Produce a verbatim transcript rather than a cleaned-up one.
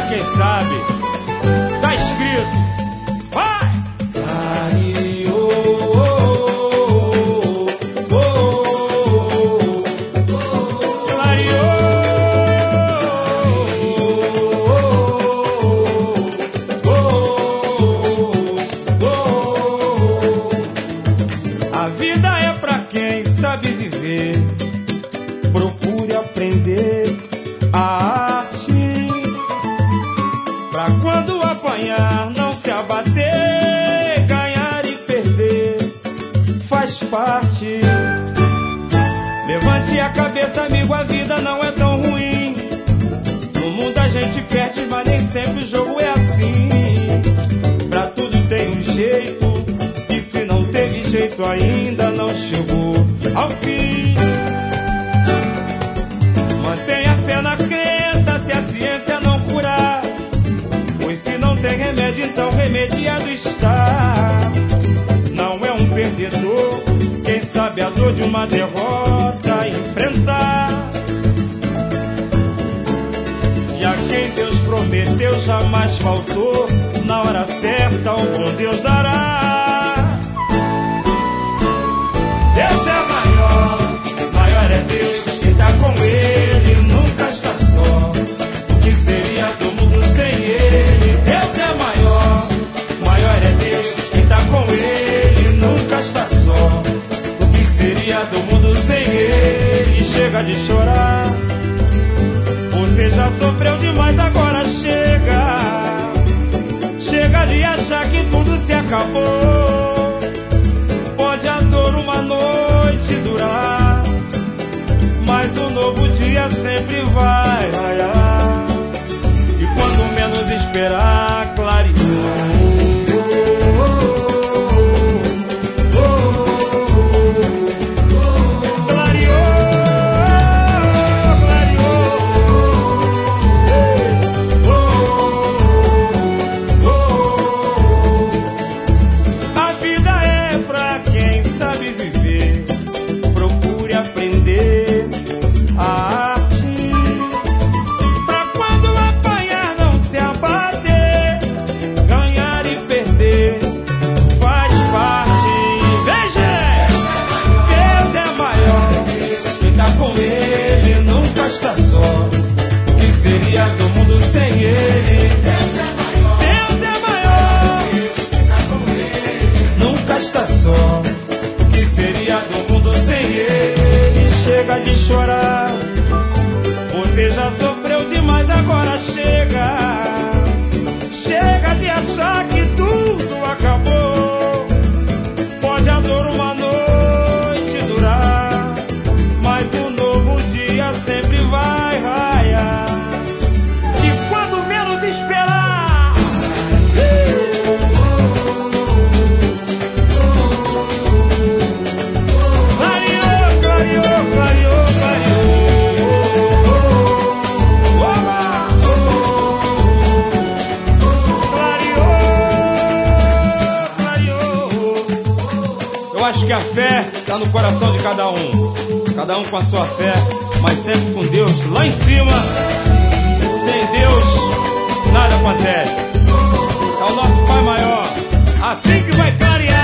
quem sabe. Tá escrito. Vai! A vida é pra quem sabe viver. Procure aprender a arte, pra quando apanhar não se abater. Ganhar e perder faz parte. Levante a cabeça, amigo, a vida não é tão ruim. No mundo a gente perde, mas nem sempre o jogo é assim. Pra tudo tem um jeito, e se não teve jeito ainda não chegou ao fim. Mantenha fé na crença, se a ciência não curar, pois se não tem remédio, então remediado está. Não é um perdedor quem sabe a dor de uma derrota enfrentar. E a quem Deus prometeu jamais faltou, na hora certa o bom Deus dará. Deus é maior, maior é Deus, quem tá com Ele nunca está só. O que seria do mundo sem Ele? Deus é maior, maior é Deus, quem tá com Ele nunca está só. O que seria do mundo sem Ele? Chega de chorar, você já sofreu demais, agora chega. Chega de achar que tudo se acabou. Pode a dor uma noite durar, mas um novo dia sempre vai raiar. E quando menos esperar, clareou. Está só. O que seria do mundo sem Ele? Deus é maior, Deus é maior. Deus está com Ele, nunca está só. O que seria do mundo sem Ele? Chega de chorar, você já sofreu demais, agora chega. Chega de achar que tudo acabou. Pode a dor uma noite durar, mas um novo dia sempre vai raiar. E quando menos esperar, clareou, clareou, clareou, clareou. Clareou, clareou. Eu acho que a fé está no coração de cada um. Cada um com a sua fé, mas sempre com Deus lá em cima. Sem Deus, nada acontece. É o nosso Pai maior, assim que vai clarear.